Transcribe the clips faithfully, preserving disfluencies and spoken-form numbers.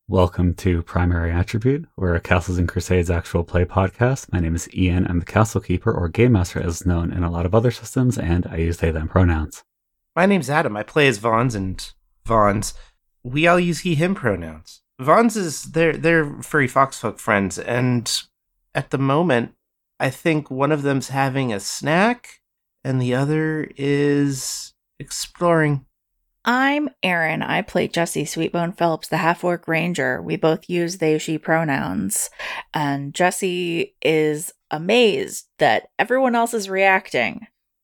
Welcome to Primary Attribute. We're a Castles and Crusades actual play podcast. My name is Ian. I'm the Castle Keeper, or Game Master as known in a lot of other systems, and I use they, them pronouns. My name's Adam. I play as Vons, and Vons, we all use he, him pronouns. Vons is, they're, they're furry foxfolk friends, and at the moment, I think one of them's having a snack, and the other is exploring. I'm Erin. I play Jesse Sweetbone Phelps, the half-orc ranger. We both use they, she pronouns. And Jesse is amazed that everyone else is reacting.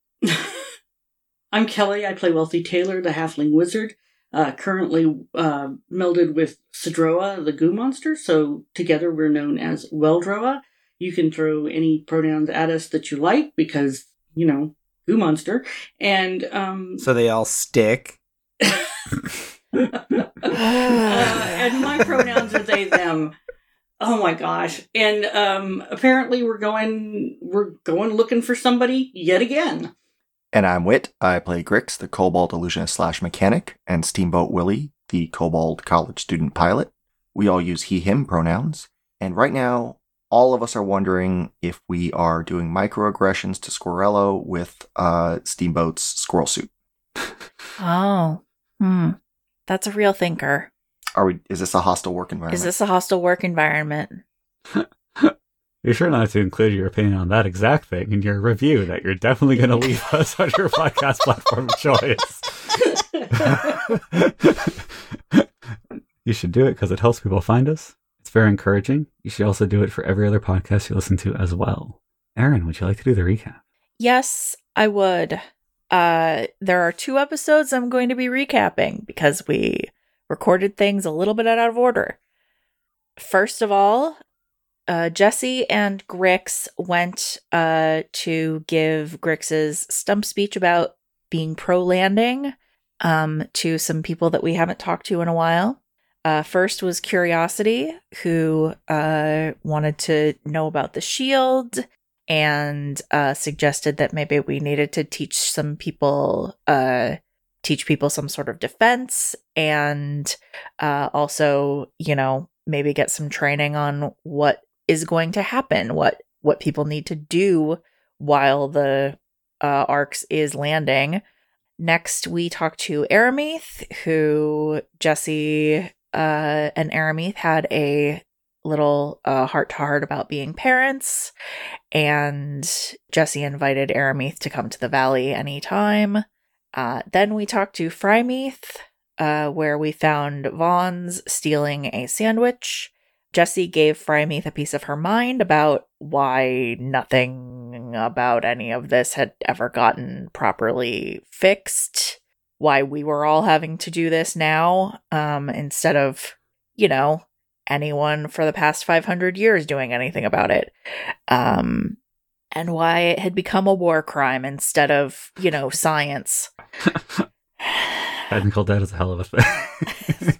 I'm Kelly. I play Wealthy Taylor, the halfling wizard, uh, currently uh, melded with Sidroa, the goo monster. So together we're known as Weldroa. You can throw any pronouns at us that you like because, you know, goo monster. And um, so they all stick. uh, and my pronouns are they, them. Oh my gosh. And um, apparently we're going we're going looking for somebody yet again. And I'm Wit. I play Grix, the Kobold illusionist slash mechanic, and Steamboat Willie, the Kobold college student pilot. We all use he, him pronouns. And right now, all of us are wondering if we are doing microaggressions to Squirrello with uh, Steamboat's squirrel suit. Oh. Hmm. That's a real thinker. Are we? Is this a hostile work environment? Is this a hostile work environment? You're sure not to include your opinion on that exact thing in your review that you're definitely going to leave us on your podcast platform of choice. You should do it because it helps people find us. It's very encouraging. You should also do it for every other podcast you listen to as well. Erin, would you like to do the recap? Yes, I would. Uh, there are two episodes I'm going to be recapping because we recorded things a little bit out of order. First of all, uh, Jesse and Grix went uh, to give Grix's stump speech about being pro-landing um, to some people that we haven't talked to in a while. Uh, first was Curiosity, who uh, wanted to know about the shield and uh, suggested that maybe we needed to teach some people, uh, teach people some sort of defense, and uh, also, you know, maybe get some training on what is going to happen, what what people need to do while the uh, Arx is landing. Next, we talked to Aramith, who Jesse uh, and Aramith had a little uh, heart-to-heart about being parents, and Jesse invited Aramith to come to the valley anytime. Uh, then we talked to Frymeath, uh, where we found Vons stealing a sandwich. Jesse gave Frymeath a piece of her mind about why nothing about any of this had ever gotten properly fixed, why we were all having to do this now, um, instead of, you know, anyone for the past five hundred years doing anything about it. Um, and why it had become a war crime instead of, you know, science. Technical debt is a hell of a thing.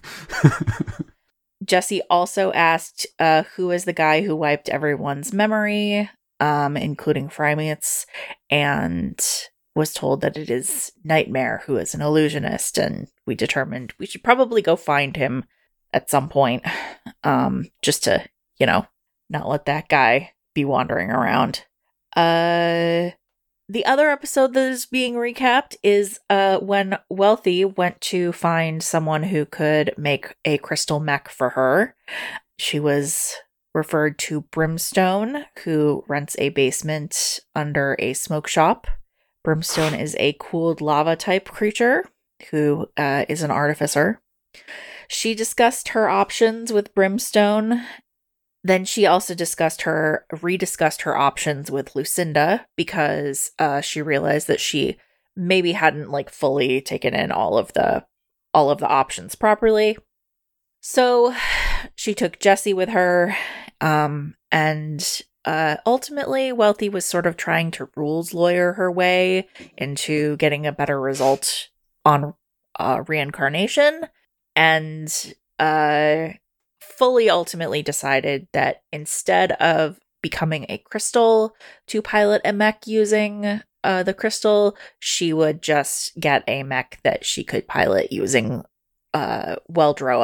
Jesse also asked uh, who is the guy who wiped everyone's memory, um, including Frymeath's, and was told that it is Nightmare, who is an illusionist, and we determined we should probably go find him at some point, um, just to, you know, not let that guy be wandering around. Uh, the other episode that is being recapped is uh, when Wealthy went to find someone who could make a crystal mech for her. She was referred to Brimstone, who rents a basement under a smoke shop. Brimstone is a cooled lava type creature who uh, is an artificer. She discussed her options with Brimstone. Then she also discussed her, rediscussed her options with Lucinda because uh, she realized that she maybe hadn't like fully taken in all of the all of the options properly. So she took Jesse with her, um, and uh, ultimately Wealthy was sort of trying to rules lawyer her way into getting a better result on uh, reincarnation, and uh. fully ultimately decided that instead of becoming a crystal to pilot a mech using uh, the crystal, she would just get a mech that she could pilot using uh, Weldroa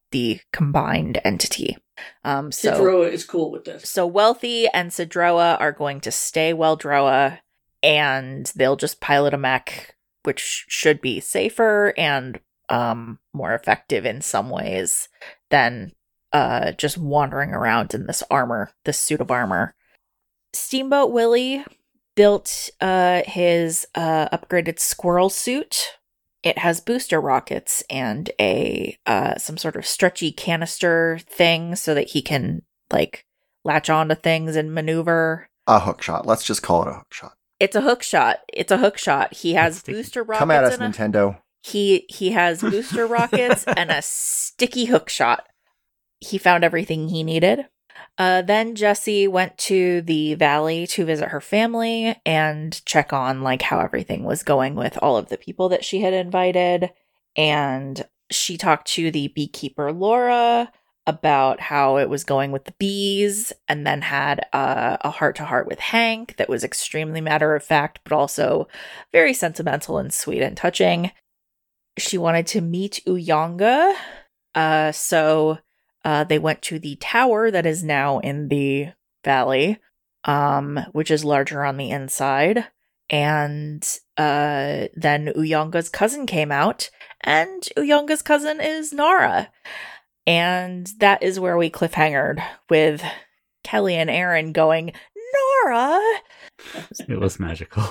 the combined entity. Um, so Sidroa is cool with this. So Wealthy and Sidroa are going to stay Weldroa, and they'll just pilot a mech, which should be safer and um, more effective in some ways than uh, just wandering around in this armor, this suit of armor. Steamboat Willie built uh, his uh, upgraded squirrel suit. It has booster rockets and a uh, some sort of stretchy canister thing so that he can like latch onto things and maneuver. A hook shot. Let's just call it a hook shot. It's a hook shot. It's a hook shot. He has Sticky. booster rockets. Come at us, and a- Nintendo. He he has booster rockets and a sticky hook shot. He found everything he needed. Uh, then Jessie went to the valley to visit her family and check on like how everything was going with all of the people that she had invited. And she talked to the beekeeper Laura about how it was going with the bees, and then had uh, a heart-to-heart with Hank that was extremely matter-of-fact, but also very sentimental and sweet and touching. She wanted to meet Uyanga, uh, so uh, they went to the tower that is now in the valley, um, which is larger on the inside. And uh, then Uyanga's cousin came out, and Uyanga's cousin is Nara. And that is where we cliffhangered with Kelly and Aaron going, Nara! It was magical.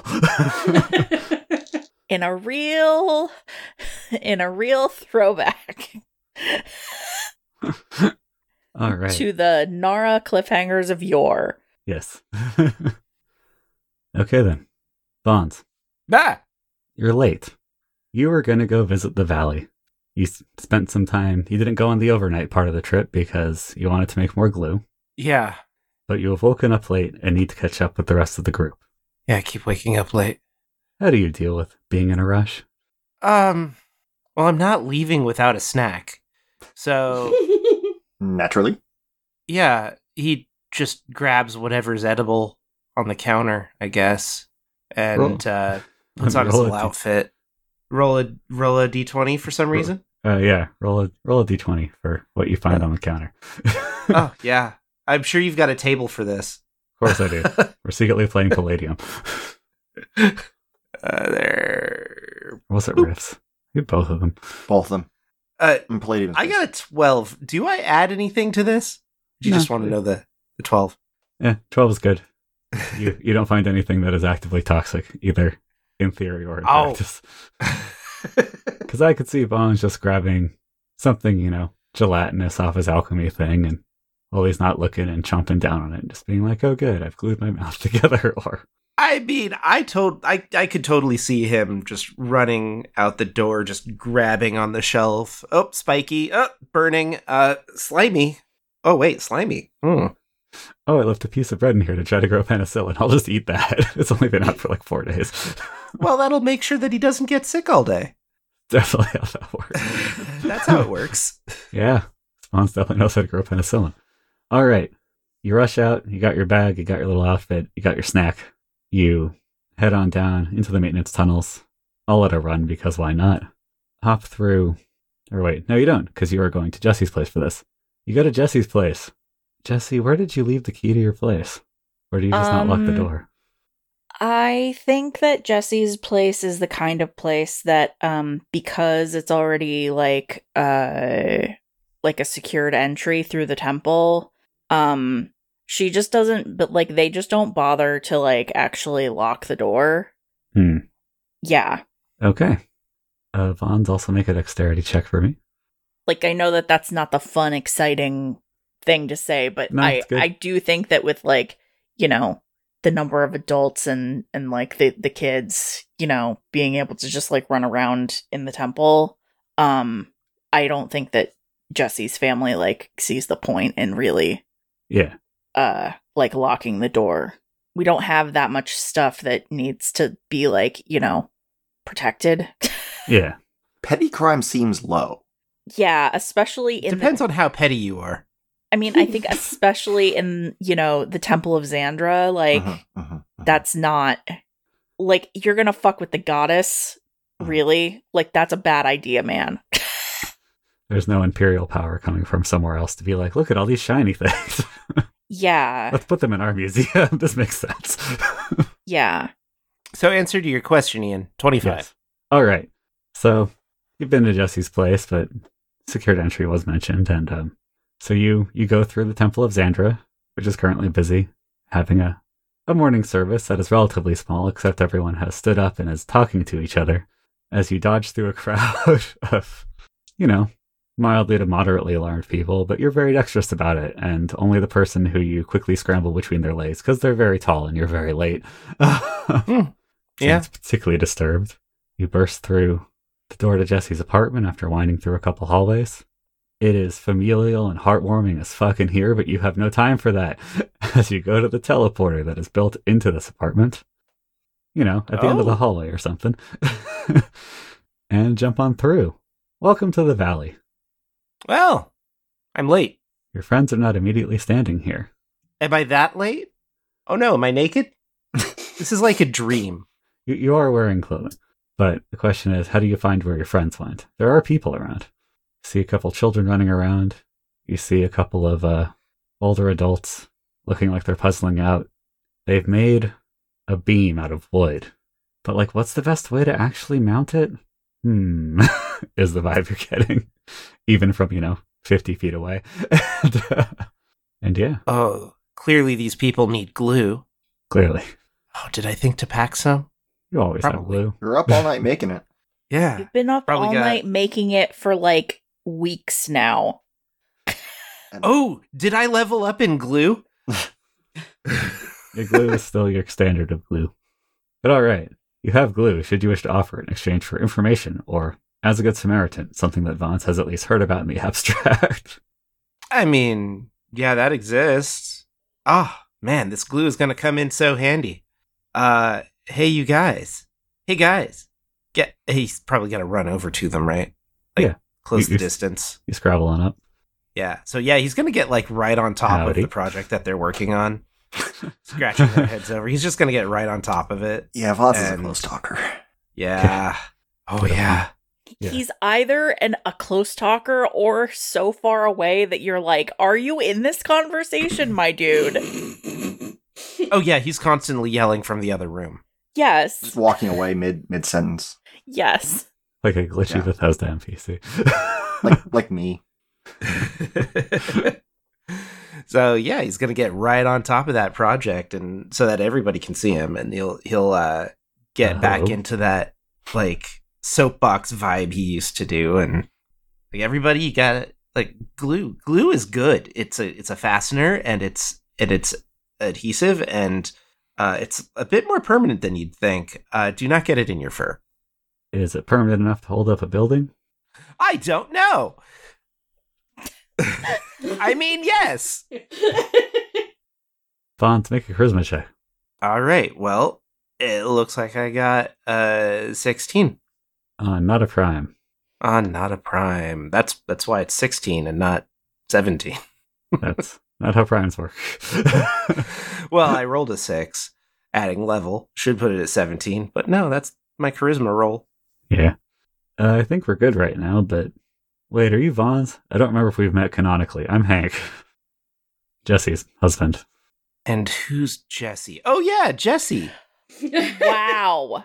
in a real, in a real throwback. All right. To the Nara cliffhangers of yore. Yes. Okay then. Bonds, Ah! you're late. You were going to go visit the valley. You s- spent some time. You didn't go on the overnight part of the trip because you wanted to make more glue, Yeah. but you have woken up late and need to catch up with the rest of the group. Yeah, I keep waking up late. How do you deal with being in a rush? Um, well, I'm not leaving without a snack. So, Naturally. yeah, he just grabs whatever's edible on the counter, I guess, and Roll- uh, puts on his roll a little d- outfit. Roll a roll a d twenty for some reason. Uh, yeah, roll a roll a d twenty for what you find on the counter. Oh yeah, I'm sure you've got a table for this. Of course I do. We're secretly playing Palladium. Uh, there. Or was it Riffs? We have both of them. Both of them. Uh, And Palladium. I got a twelve. Do I add anything to this? Do you No. just want to know the the twelve? Yeah, twelve is good. You you don't find anything that is actively toxic, either in theory or in Oh. practice. Because I could see Bones just grabbing something, you know, gelatinous off his alchemy thing, and while he's not looking and chomping down on it, and just being like, oh good, I've glued my mouth together, or... I mean, I told I I could totally see him just running out the door, just grabbing on the shelf. Oh, spiky. Oh, burning. Uh, slimy. Oh wait, slimy. Hmm. Oh, I left a piece of bread in here to try to grow penicillin. I'll just eat that. It's only been out for like four days. Well, that'll make sure that he doesn't get sick all day. Definitely how that works. That's how it works. Yeah, Spawns definitely knows how to grow penicillin. All right, you rush out. You got your bag. You got your little outfit. You got your snack. You head on down into the maintenance tunnels. I'll let her run because why not? Hop through. Or wait, no, you don't, because you are going to Jesse's place for this. You go to Jesse's place. Jesse, where did you leave the key to your place? Or do you just not lock the Um, door? I think that Jesse's place is the kind of place that, um, because it's already like, uh, like a secured entry through the temple, um, she just doesn't, but like they just don't bother to like actually lock the door. Hmm. Yeah. Okay. Uh, Vaughn's also make a dexterity check for me. Like I know that that's not the fun, exciting thing to say, but No, I, it's good. I do think that with like, you know, the number of adults and, and like the, the kids, you know, being able to just like run around in the temple, um, I don't think that Jesse's family like sees the point in really, Yeah. uh, like locking the door. We don't have that much stuff that needs to be like, you know, protected. Yeah. Petty crime seems low. Yeah, especially in the- Depends on how petty you are. I mean, I think especially in, you know, the Temple of Xandra, like, Mhm, mhm, mhm. that's not, like, you're gonna fuck with the goddess, really? Like, that's a bad idea, man. There's no imperial power coming from somewhere else to be like, look at all these shiny things. Yeah. Let's put them in our museum. This makes sense. Yeah. So answer to your question, Ian. twenty-five. Yes. All right. So you've been to Jesse's place, but secured entry was mentioned. And um, so you, you go through the Temple of Xandra, which is currently busy, having a, a morning service that is relatively small, except everyone has stood up and is talking to each other as you dodge through a crowd of, you know, mildly to moderately alarmed people, but you're very dexterous about it, and only the person who you quickly scramble between their legs, because they're very tall and you're very late, Hmm. Yeah. seems particularly disturbed. You burst through the door to Jesse's apartment after winding through a couple hallways. It is familial and heartwarming as fuck in here, but you have no time for that as you go to the teleporter that is built into this apartment. You know, at the end of the Oh. hallway or something. And jump on through. Welcome to the valley. Well, I'm late. Your friends are not immediately standing here. Am I that late? Oh no, am I naked? This is like a dream. You, you are wearing clothing. But the question is, how do you find where your friends went? There are people around. You see a couple children running around. You see a couple of uh, older adults looking like they're puzzling out. They've made a beam out of wood. But, like, what's the best way to actually mount it? Hmm, is the vibe you're getting. Even from, you know, fifty feet away. and, uh, and yeah, Oh, clearly these people need glue. clearly. Oh, did I think to pack some? You always have Probably. glue. You're up all night making it. Yeah. You've been up Probably all got- night making it for like weeks now. And Oh, did I level up in glue? Your glue is still your standard of glue. But alright, you have glue should you wish to offer it in exchange for information, or, as a good Samaritan, something that Vance has at least heard about in the abstract. I mean, yeah, that exists. Ah, man, this glue is going to come in so handy. Uh, hey, you guys. Hey, guys. Get. He's probably got to run over to them, right? Like, Yeah. close You- the you- distance. You scrabble on up. Yeah. So, yeah, he's going to get, like, right on top Howdy. of the project that they're working on. Scratching their heads over. He's just going to get right on top of it. yeah, Voss is a And- close talker. Yeah. Oh, Get him. yeah. Yeah. He's either an a close talker or so far away that you're like, are you in this conversation, my dude? Oh, yeah, he's constantly yelling from the other room. Yes. Just walking away mid mid sentence, Yes. Like a glitchy Yeah. Bethesda N P C. like like me. So yeah, he's gonna get right on top of that project, and so that everybody can see him, and he'll he'll uh, get back Oh. into that like soapbox vibe he used to do, and like everybody, you got like glue. Glue is good. It's a it's a fastener, and it's and it's adhesive, and uh, it's a bit more permanent than you'd think. Uh, do not get it in your fur. Is it permanent enough to hold up a building? I don't know. I mean, yes. Vance, make a charisma check. All right. Well, it looks like I got uh sixteen. Uh, not a prime. Ah, not a prime. That's that's why it's sixteen and not seventeen. That's not how primes work. Well, I rolled a six, adding level should put it at seventeen. But no, that's my charisma roll. Yeah. Uh, I think we're good right now, but wait, are you Vons? I don't remember if we've met canonically. I'm Hank. Jesse's husband. And who's Jesse? Oh yeah, Jesse. Wow.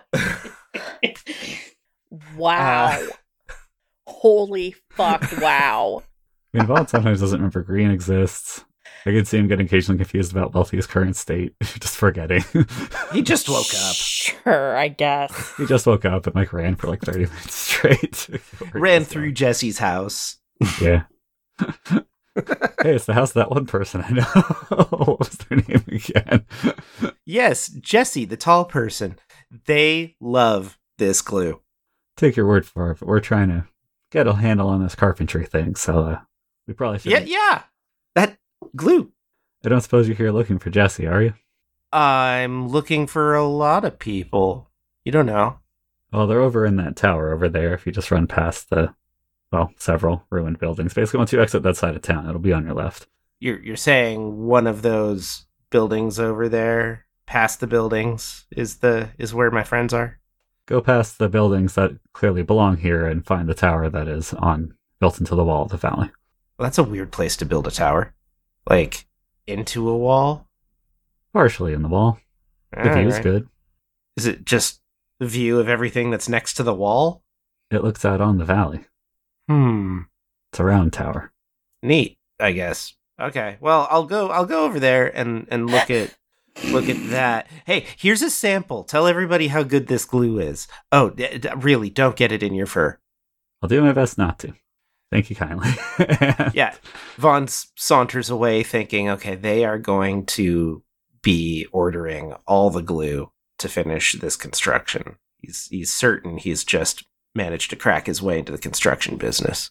Wow. Uh, Holy fuck, wow. I mean, Vons sometimes doesn't remember green exists. I could see him get occasionally confused about Wealthy's current state, just forgetting. He just woke up. Sure, I guess. He just woke up and like ran for like thirty minutes straight. Ran through Jesse's house. Yeah. Hey, it's the house of that one person I know. What was their name again? Yes, Jesse, the tall person. They love this glue. Take your word for it, but we're trying to get a handle on this carpentry thing, so uh, we probably should. Yeah, yeah. That glue. I don't suppose you're here looking for Jesse, are you? I'm looking for a lot of people. You don't know. Well, they're over in that tower over there. If you just run past the, well, several ruined buildings. Basically, once you exit that side of town, it'll be on your left. You're you're saying one of those buildings over there, past the buildings, is the is where my friends are? Go past the buildings that clearly belong here and find the tower that is on built into the wall of the valley. Well, that's a weird place to build a tower. Like, into a wall? Partially in the wall. The All view's right. good. Is it just the view of everything that's next to the wall? It looks out on the valley. Hmm. It's a round tower. Neat, I guess. Okay. Well, I'll go I'll go over there and, and look at look at that. Hey, here's a sample. Tell everybody how good this glue is. Oh, d- d- really, don't get it in your fur. I'll do my best not to. Thank you kindly. Yeah. Vaughn s- saunters away thinking, okay, they are going to be ordering all the glue to finish this construction. He's he's certain he's just managed to crack his way into the construction business.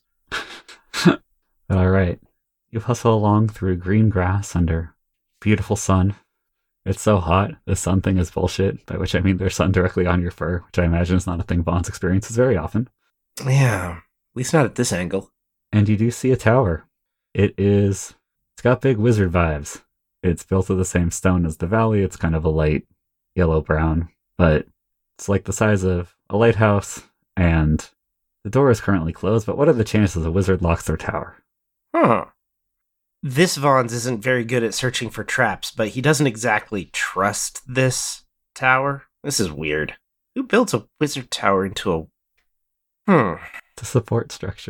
All right. You hustle along through green grass under beautiful sun. It's so hot. The sun thing is bullshit, by which I mean there's sun directly on your fur, which I imagine is not a thing Vaughn's experiences very often. Yeah. At least not at this angle. And you do see a tower. It is, it's got big wizard vibes. It's built of the same stone as the valley. It's kind of a light yellow brown, but it's like the size of a lighthouse, and the door is currently closed, but what are the chances a wizard locks their tower? Huh. This Vaughn's isn't very good at searching for traps, but he doesn't exactly trust this tower. This is weird. Who builds a wizard tower into a... Hmm. It's a support structure.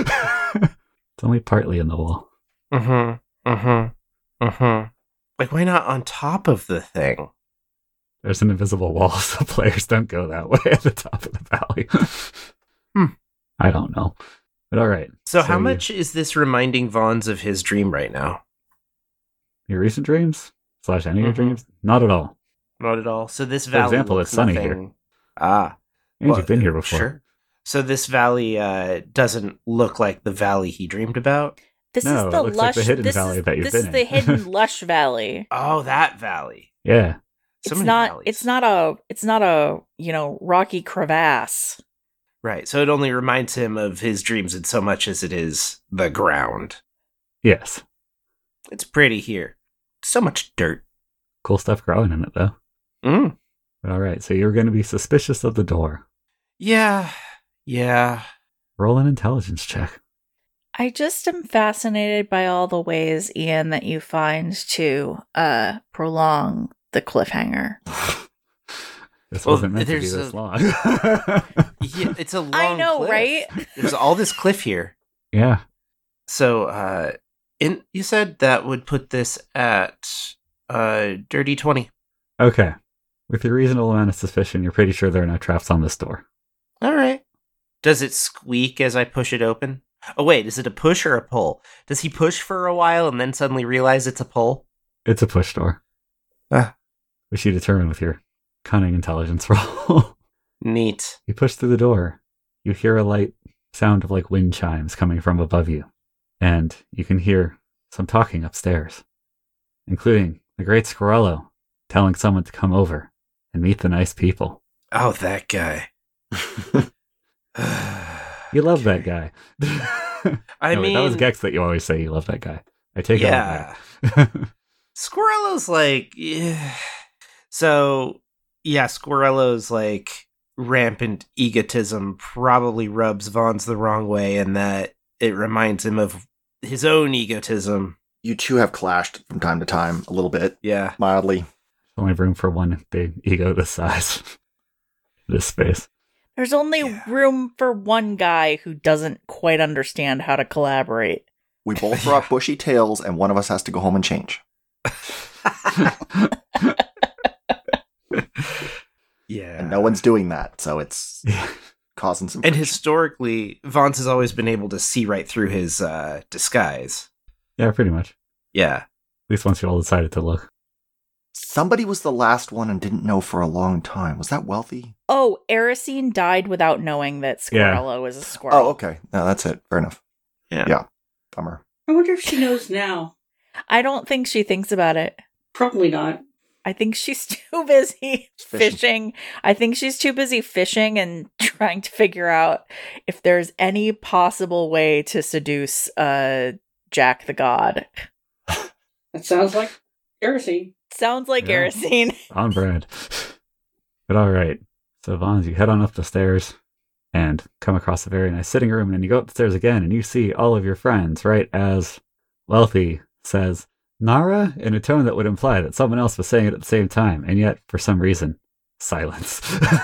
It's only partly in the wall. Mm-hmm. Mm-hmm. Mm-hmm. Like, why not on top of the thing? There's an invisible wall, so players don't go that way at the top of the valley. Hmm. I don't know. But all right. So, how you- much is this reminding Vaughn's of his dream right now? Your recent dreams? Slash any of your Mhm. dreams? Not at all. Not at all. So this For valley example, looks it's sunny nothing... here. Ah. And well, you've been here before. Sure. So this valley uh, doesn't look like the valley he dreamed about? This No, is it the looks like lush the hidden this valley is, that you've this been is in. the hidden lush valley. Oh, that valley. Yeah. So it's many not valleys. it's not a it's not a, you know, rocky crevasse. Right, so it only reminds him of his dreams in so much as it is the ground. Yes. It's pretty here. So much dirt. Cool stuff growing in it, though. Mm. But all right, so you're going to be suspicious of the door. Yeah, yeah. Roll an intelligence check. I just am fascinated by all the ways, Ian, that you find to uh prolong the cliffhanger. This Well, wasn't meant to be there's this a- long. Yeah, it's a long I know, cliff. right? There's all this cliff here. Yeah. So, uh, in, you said that would put this at uh, dirty twenty. Okay. With your reasonable amount of suspicion, you're pretty sure there are no traps on this door. All right. Does it squeak as I push it open? Oh, wait, is it a push or a pull? Does he push for a while and then suddenly realize it's a pull? It's a push door. Ah. Which you determine with your cunning intelligence roll. Neat. You push through the door. You hear a light sound of like wind chimes coming from above you. And you can hear some talking upstairs, including the great Squirrello telling someone to come over and meet the nice people. Oh, that guy. You love that guy. I No, wait, mean, that was Gex that you always say you love that guy. I take yeah. it all back. Squirrello's like, yeah. So, yeah, Squirrello's like rampant egotism probably rubs Vaughn's the wrong way, and that it reminds him of his own egotism. You two have clashed from time to time, a little bit, Yeah. mildly. Only room for one big ego this size. This space. There's only Yeah. room for one guy who doesn't quite understand how to collaborate. We both brought bushy tails, and one of us has to go home and change. Yeah. And no one's doing that, so it's Yeah. causing some And friction. historically, Vaughn's has always been able to see right through his uh, disguise. Yeah, pretty much. Yeah. At least once you all decided to look. Somebody was the last one and didn't know for a long time. Was that Wealthy? Oh, Erisine died without knowing that Yeah. Squirrello is a squirrel. Oh, okay. No, that's it. Fair enough. Yeah. Yeah. Bummer. I wonder if she knows now. I don't think she thinks about it. Probably not. I think she's too busy Fishing. fishing. I think she's too busy fishing and trying to figure out if there's any possible way to seduce uh Jack the God. That sounds like Erisine. Sounds like Yeah. Erisine. On brand. But all right. So, Vons, you head on up the stairs. and come across a very nice sitting room. And then you go up the stairs again, and you see all of your friends, right as Wealthy says, Nara, in a tone that would imply that someone else was saying it at the same time. And yet, for some reason, silence.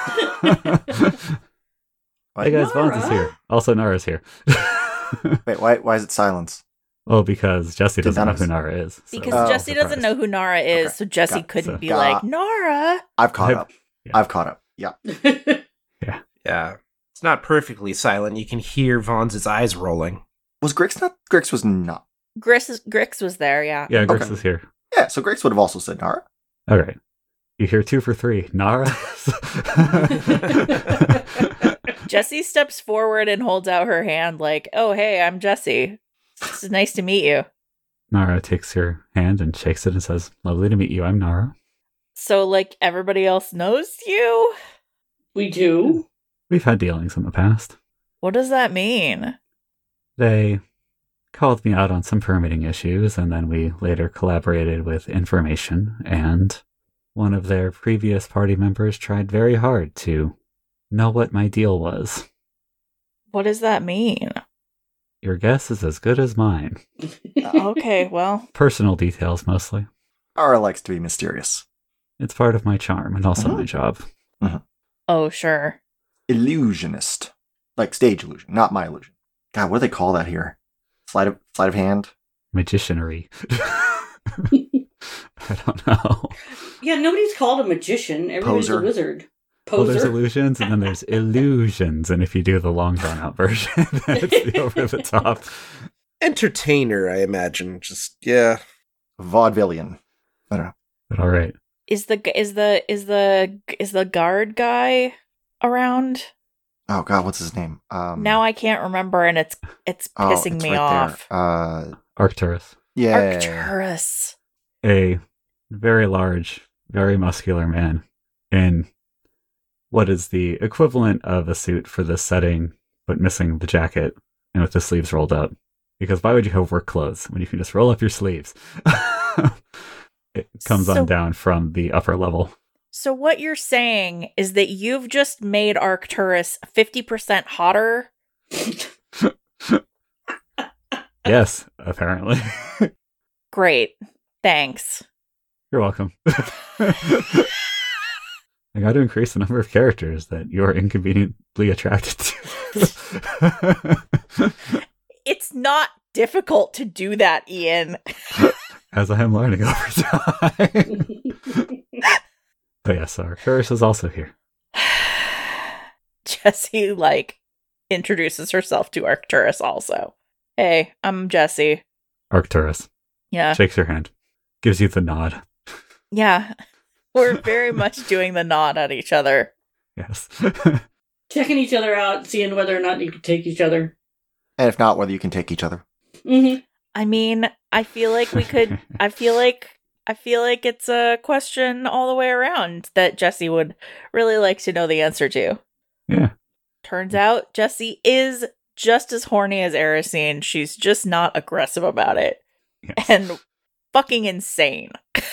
Hey guys, Vons is here. Also, Nara's here. Wait, why why is it silence? Well, because Jesse Did doesn't none know of who us- Nara is. so- Because Oh, Jesse doesn't surprise. know who Nara is, Okay. so Jesse Got- couldn't so- be Got- like, Nara. I've caught I've- up. yeah. I've caught up. Yeah. Yeah. It's not perfectly silent. You can hear Vons' eyes rolling. Was Grix not? Grix was not. Grix, Grix was there, yeah. Yeah, Grix Okay. is here. Yeah, so Grix would have also said Nara. All right. You hear two for three. Nara? Jesse steps forward and holds out her hand like, oh, hey, I'm Jesse. It's nice to meet you. Nara takes your hand and shakes it and says, lovely to meet you. I'm Nara. So, like, everybody else knows you? We do. We've had dealings in the past. What does that mean? They called me out on some permitting issues, and then we later collaborated with information, and one of their previous party members tried very hard to know what my deal was. What does that mean? Your guess is as good as mine. Okay, well, Personal details, mostly. Nara likes to be mysterious. It's part of my charm and also Uh-huh. my job. oh, sure. Illusionist. Like stage illusion, not my illusion. God, what do they call that here? Sleight of, sleight of hand? Magicianery. I don't know. Yeah, nobody's called a magician. Everybody's Poser. a wizard. Well, there's Poser. illusions and then there's illusions. And if you do the long drawn out version, then it's the over the top. Entertainer, I imagine. Just, yeah. Vaudevillian. I don't know. But all right. Is the is the is the is the guard guy around? Oh God, what's his name? Um, Now I can't remember, and it's it's oh, pissing it's me right off. There. Uh, Arcturus. yeah. Arcturus. A very large, very muscular man in what is the equivalent of a suit for this setting, but missing the jacket and with the sleeves rolled up. Because why would you have work clothes when you can just roll up your sleeves? It comes So- on down from the upper level. So what you're saying is that you've just made Arcturus fifty percent hotter? Yes, apparently. Great. Thanks. You're welcome. I got to increase the number of characters that you're inconveniently attracted to. It's not difficult to do that, Ian. As I am learning over time. But yes, Arcturus is also here. Jessie, like, introduces herself to Arcturus also. Hey, I'm Jessie. Arcturus Yeah. shakes your hand, gives you the nod. Yeah. We're very much doing the nod at each other. Yes. Checking each other out, seeing whether or not you can take each other. And if not, whether you can take each other. Mm-hmm. I mean, I feel like we could I feel like I feel like it's a question all the way around that Jessie would really like to know the answer to. Yeah. Turns out Jessie is just as horny as Erisine. She's just not aggressive about it. Yes. And fucking insane.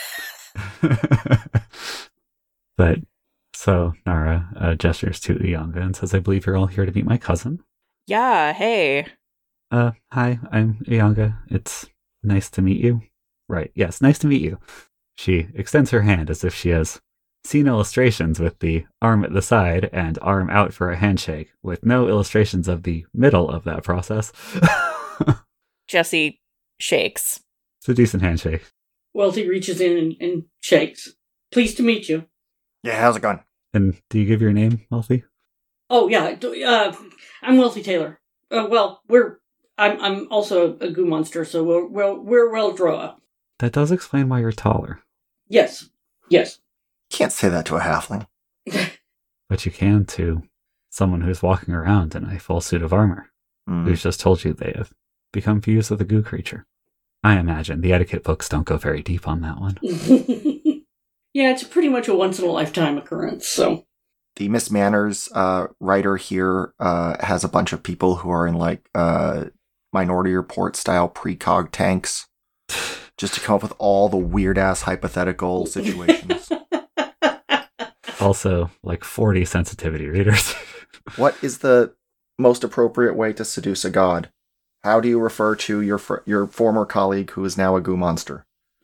But so Nara uh, gestures to Uyanga and says, I believe you're all here to meet my cousin. Yeah, hey. Uh, hi, I'm Uyanga. It's nice to meet you. Right, yes, nice to meet you. She extends her hand as if she has seen illustrations with the arm at the side and arm out for a handshake, with no illustrations of the middle of that process. Jessie shakes. It's a decent handshake. Wealthy reaches in and, and shakes. Pleased to meet you. Yeah, how's it going? And do you give your name, Wealthy? Oh yeah, d- uh, I'm Wealthy Taylor. Uh, well, we're I'm I'm also a goo monster, so we're we're, we're well drawn up. That does explain why you're taller. Yes, yes. Can't say that to a halfling. But you can to someone who's walking around in a full suit of armor, Mm. who's just told you they have become fused with a goo creature. I imagine the etiquette books don't go very deep on that one. Yeah, it's pretty much a once in a lifetime occurrence. So The Miss Manners uh, writer here uh, has a bunch of people who are in like uh, Minority Report style precog tanks, just to come up with all the weird ass hypothetical situations. Also, like forty sensitivity readers. What is the most appropriate way to seduce a god? How do you refer to your fr- your former colleague who is now a goo monster?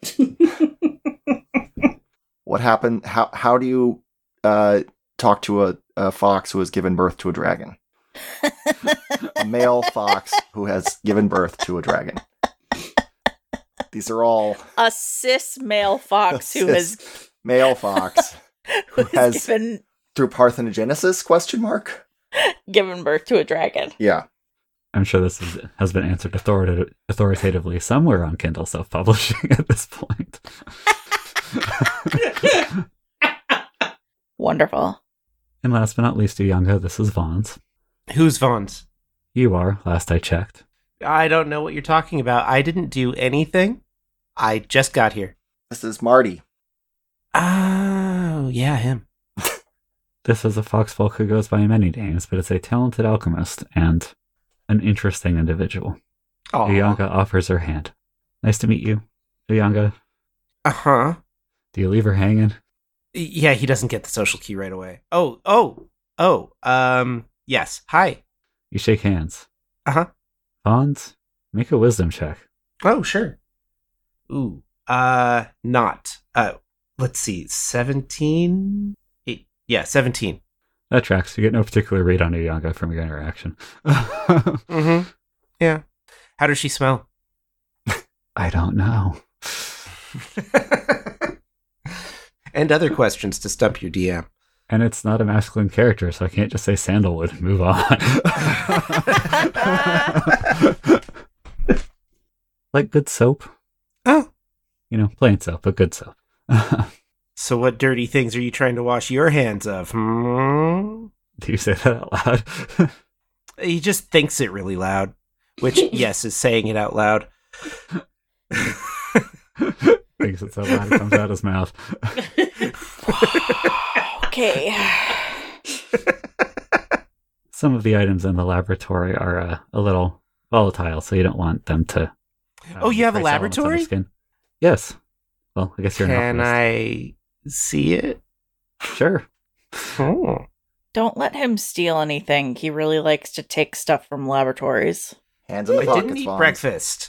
What happened? How how do you uh, talk to a, a fox who has given birth to a dragon? A male fox who has given birth to a dragon. These are all A cis male fox a who has cis male fox who who has has- given through parthenogenesis? Question mark. given birth to a dragon. Yeah. I'm sure this is, has been answered authorita- authoritatively somewhere on Kindle self-publishing at this point. Wonderful. And last but not least, Uyanga, this is Vaughn's. Who's Vaughn's? You are, last I checked. I don't know what you're talking about. I didn't do anything. I just got here. This is Marty. Oh, yeah, him. This is a foxfolk who goes by many names, but it's a talented alchemist and an interesting individual. Aw. Uyanga offers her hand. Nice to meet you, Uyanga. Uh-huh. Do you leave her hanging? Yeah, he doesn't get the social cue right away. Oh, oh, oh, um, yes. Hi. You shake hands. Uh-huh. Vaughn's, make a wisdom check. Oh, sure. Ooh, uh, not. Uh, let's see, seventeen? Eight. Yeah, seventeen. That tracks. You get no particular read on Uyanga from your interaction. Mm-hmm. Yeah. How does she smell? I don't know. And other questions to stump your D M. And it's not a masculine character, so I can't just say sandalwood. Move on. Like good soap. Oh. You know, plain soap, but good soap. So what dirty things are you trying to wash your hands of? Hmm? Do you say that out loud? He just thinks it really loud, which, yes, is saying it out loud. Thinks it so loud it comes out his mouth. Okay. Some of the items in the laboratory are uh, a little volatile, so you don't want them to. Uh, Oh, you have a trace elements on the laboratory? skin. Yes. Well, I guess you're an Can alchemist. I see it? Sure. Oh. Don't let him steal anything. He really likes to take stuff from laboratories. Hands in the I pockets, didn't eat Vaughn. breakfast.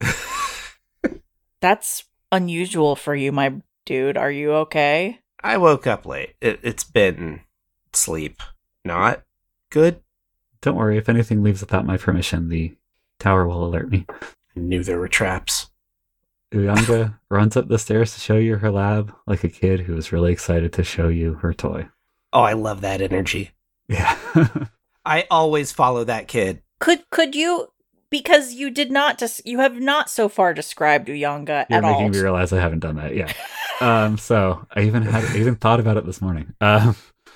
That's unusual for you, my dude. Are you okay? I woke up late. It, it's been sleep. Not good. Don't worry, if anything leaves without my permission, the tower will alert me. I knew there were traps. Uyanga runs up the stairs to show you her lab, like a kid who is really excited to show you her toy. Oh, I love that energy. Yeah. I always follow that kid. Could could you because you did not des- you have not so far described Uyanga You're at making all. me realize I haven't done that. Yeah. Um. So I even had I even thought about it this morning. Um.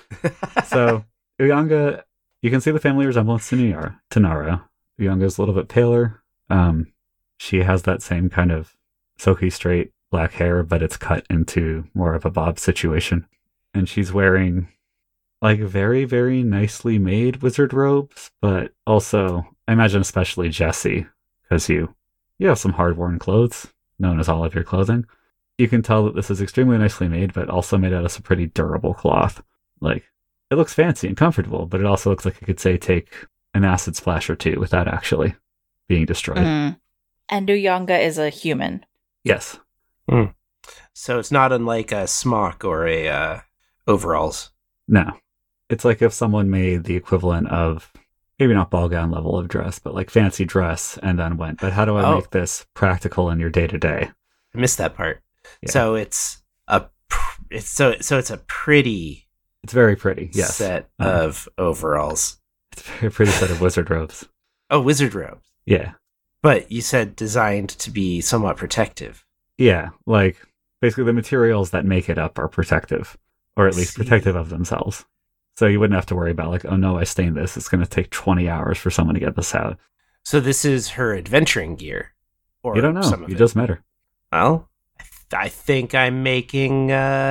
So Uyanga, you can see the family resemblance to Nara. To Nara. Uyanga is a little bit paler. Um. She has that same kind of silky straight black hair, but it's cut into more of a bob situation, and she's wearing like very very nicely made wizard robes, but also I imagine especially Jessie, because you you have some hard worn clothes known as all of your clothing. You can tell that this is extremely nicely made, but also made out of some pretty durable cloth. Like, it looks fancy and comfortable, but it also looks like it could, say, take an acid splash or two without actually being destroyed. Mm. And Uyanga is a human. Yes. So it's not unlike a smock or a uh, overalls. No. It's like if someone made the equivalent of, maybe not ball gown level of dress, but like fancy dress, and then went, but how do I Oh. make this practical in your day-to-day? I missed that part. Yeah. So it's a pr- it's so so it's a pretty It's very pretty, yes. set Um, of overalls. It's a very pretty set of wizard robes. Oh, wizard robes. Yeah. But you said designed to be somewhat protective. Yeah, like basically the materials that make it up are protective, or at I least see. protective of themselves. So you wouldn't have to worry about like, oh no, I stained this. It's going to take twenty hours for someone to get this out. So this is her adventuring gear. Or You don't know. some of You it. just met her. Well, I, th- I think I'm making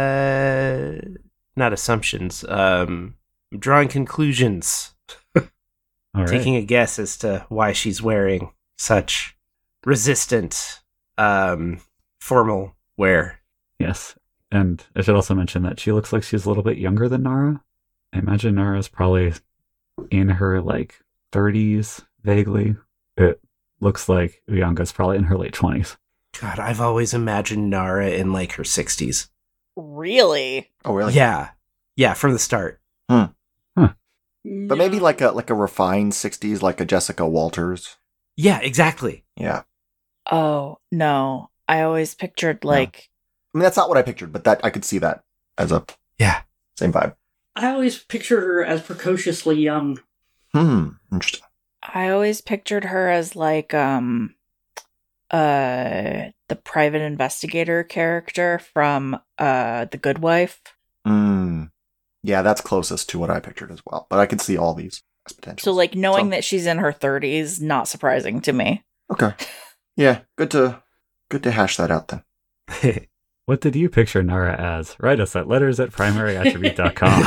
uh not assumptions. Um, I'm drawing conclusions. All right. Taking a guess as to why she's wearing such resistant um formal wear. Yes. And I should also mention that she looks like she's a little bit younger than Nara. I imagine Nara's probably in her like thirties, vaguely. It looks like Uyanga's probably in her late twenties. God, I've always imagined Nara in like her sixties. Really? Oh, really? Yeah. Yeah, from the start. But No. maybe like a like a refined sixties, like a Jessica Walters. Yeah, exactly. Yeah. Oh, no. I always pictured like I mean, that's not what I pictured, but that I could see that as a Yeah. same vibe. I always pictured her as precociously young. Hmm. Interesting. I always pictured her as like um uh the private investigator character from uh The Good Wife. Hmm. Yeah, that's closest to what I pictured as well. But I could see all these as potential. So like knowing So- that she's in her thirties, not surprising to me. Okay. Yeah. Good to good to hash that out then. What did you picture Nara as? Write us at letters at primary attribute dot com.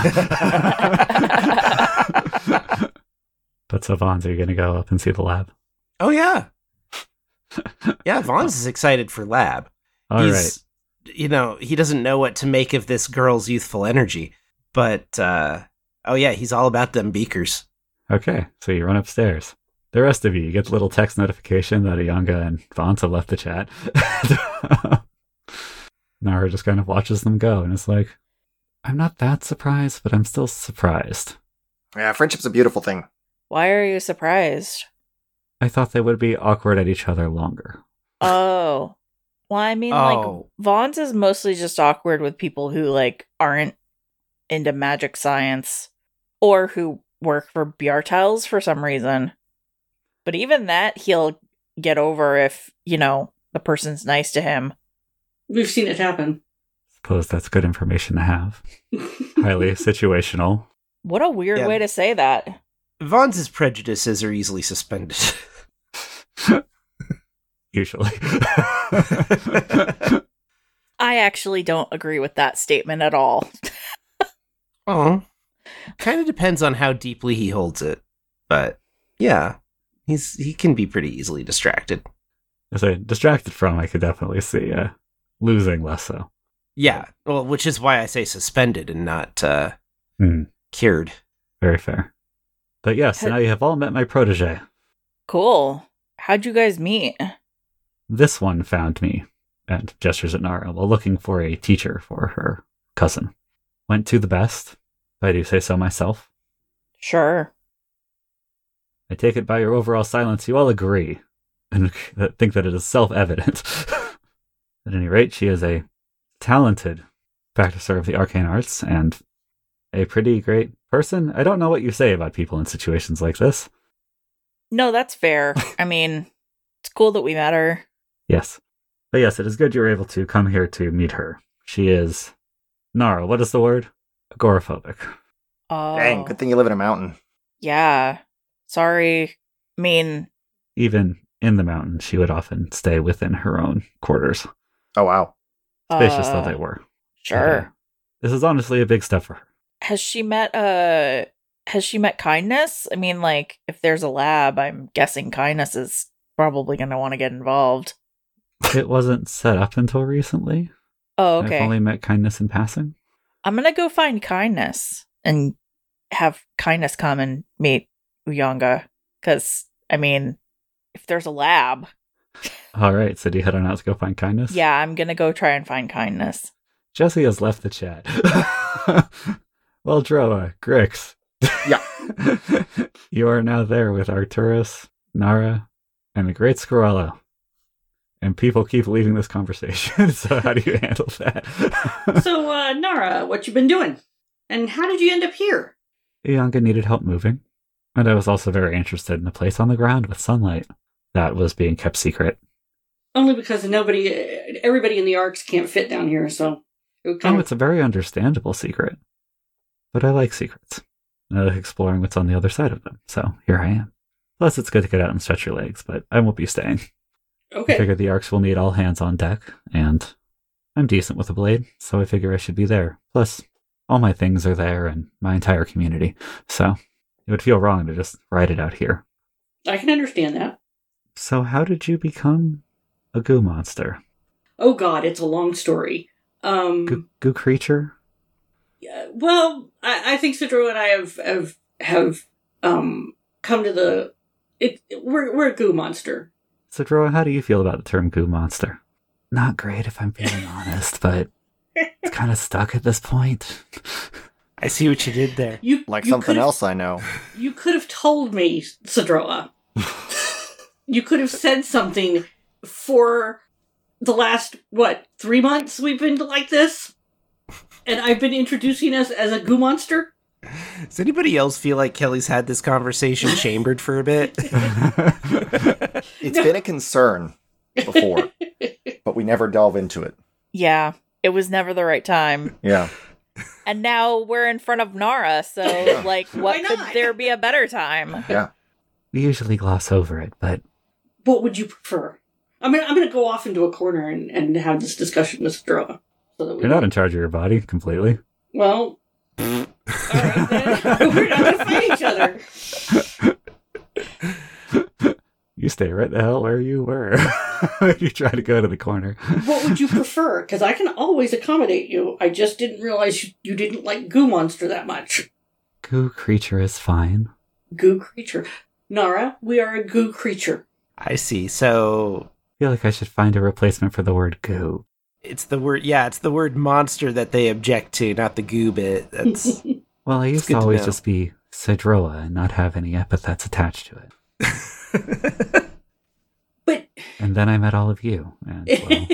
But so, Vons, are you going to go up and see the lab? Oh, yeah. Yeah, Vaughn's is excited for lab. All right. He's, you know, he doesn't know what to make of this girl's youthful energy. But, uh, oh, yeah, he's all about them beakers. Okay, so you run upstairs. The rest of you, you get the little text notification that Uyanga and Vons have left the chat. Nara just kind of watches them go and is like, I'm not that surprised, but I'm still surprised. Yeah, friendship's a beautiful thing. Why are you surprised? I thought they would be awkward at each other longer. Oh. Well, I mean, Oh. like, Vaughn's is mostly just awkward with people who, like, aren't into magic science or who work for Bjartels for some reason. But even that, he'll get over if, you know, the person's nice to him. We've seen it happen. Suppose that's good information to have. Highly situational. What a weird Yeah. way to say that. Vaughn's prejudices are easily suspended. Usually. I actually don't agree with that statement at all. Oh. Kind of depends on how deeply he holds it. But, yeah. He's he can be pretty easily distracted. As I distracted from, I could definitely see uh, losing less so. Yeah, well, which is why I say suspended and not uh, Hmm. cured. Very fair. But yes, now you have all met my protege. Cool. How'd you guys meet? This one found me, and gestures at Nara, while looking for a teacher for her cousin. Went to the best, if I do say so myself. Sure. I take it by your overall silence you all agree, and think that it is self-evident. At any rate, she is a talented practicer of the arcane arts, and a pretty great person. I don't know what you say about people in situations like this. No, that's fair. I mean, it's cool that we met her. Yes. But yes, it is good you're able to come here to meet her. She is... Nara, what is the word? Agoraphobic. Oh. Dang, good thing you live in a mountain. Yeah. Sorry. I mean, Even in the mountain, she would often stay within her own quarters. Oh, wow. Spacious uh, though they were. Sure. But, uh, this is honestly a big step for her. Has she met uh has she met Kindness? I mean, like, if there's a lab, I'm guessing Kindness is probably gonna want to get involved. It wasn't set up until recently. Oh, I've okay. only met Kindness in passing. I'm gonna go find Kindness and have Kindness come and meet Uyanga. Cause I mean, if there's a lab, All right, so do you head on out to go find Kindness? yeah, I'm gonna go try and find Kindness. Jesse has left the chat. Well, Droa, Grix. Yeah. You are now there with Arcturus, Nara, and the Great Scarello. And people keep leaving this conversation, so how do you handle that? So, uh, Nara, what you been doing? And how did you end up here? Uyanga needed help moving, and I was also very interested in a place on the ground with sunlight that was being kept secret. Only because nobody, everybody in the arcs can't fit down here, so... It would kind Oh, of, it's a very understandable secret. But I like secrets. And I like exploring what's on the other side of them, so here I am. Plus, it's good to get out and stretch your legs, but I won't be staying. I okay. figure the Arcs will need all hands on deck, and I'm decent with a blade, so I figure I should be there. Plus, all my things are there and my entire community, so it would feel wrong to just ride it out here. I can understand that. So how did you become a goo monster? Oh god, it's a long story. Um, Goo, goo creature? yeah, well, I, I think Sidro and I have, have, have, um, come to the. It, we're we're a goo monster. So, Droa, how do you feel about the term goo monster? Not great, if I'm being honest, but it's kind of stuck at this point. I see what you did there. You Like you something could've- else I know. You could have told me, Sidroa. You could have said something for the last, what, three months we've been like this? And I've been introducing us as a goo monster? Does anybody else feel like Kelly's had this conversation chambered for a bit? It's been a concern before, but we never delve into it. Yeah, it was never the right time. Yeah. And now we're in front of Nara, so, like, what Why could not? there be a better time? Yeah. We usually gloss over it, but What would you prefer? I mean, I'm going to go off into a corner and, and have this discussion with Sidroa. So that we you're not in charge of your body completely. Well, all right then. We're not going to fight each other. You stay right the hell where you were. You try to go to the corner. What would you prefer? Because I can always accommodate you. I just didn't realize you, you didn't like Goo Monster that much. Goo creature is fine. Goo creature. Nara, we are a goo creature. I see. So I feel like I should find a replacement for the word goo. it's the word, yeah, it's the word monster that they object to, not the goo bit. That's Well, I used good to to always know. just be Sidroa and not have any epithets attached to it. But And then I met all of you, and well,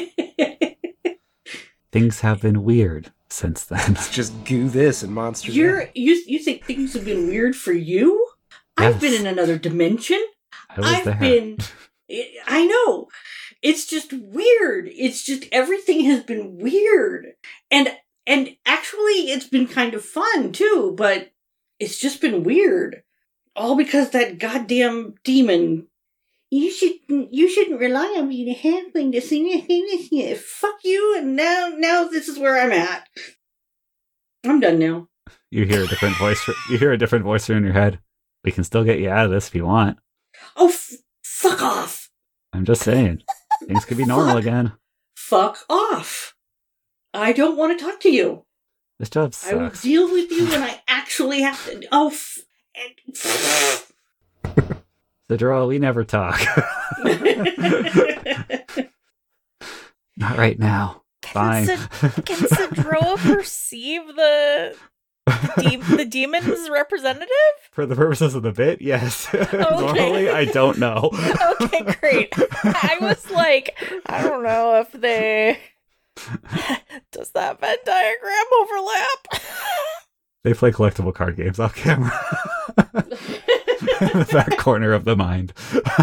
things have been weird since then. just goo this and monster you're that. you you think things have been weird for you? I've Yes. been in another dimension. I was I've there. been. I know. It's just weird. It's just everything has been weird, and and actually, it's been kind of fun too. But it's just been weird, all because that goddamn demon. You shouldn't. You shouldn't rely on me to halfling to sing anything. Fuck you! And now, now this is where I'm at. I'm done now. You hear a different voice. You hear a different voice in your head. We can still get you out of this if you want. Oh, f- fuck off! I'm just saying, things could be normal again. Fuck off! I don't want to talk to you. This job I will sucks. deal with you when I actually have to. Oh, f- Sidroa, we never talk. Not right now. Fine. Can, Sid- can Sidroa perceive the de- the demon's representative? For the purposes of the bit, yes. Normally, I don't know. Okay, great. I was like, I don't know if they. Does that Venn diagram overlap? They play collectible card games off camera. In the back corner of the mind.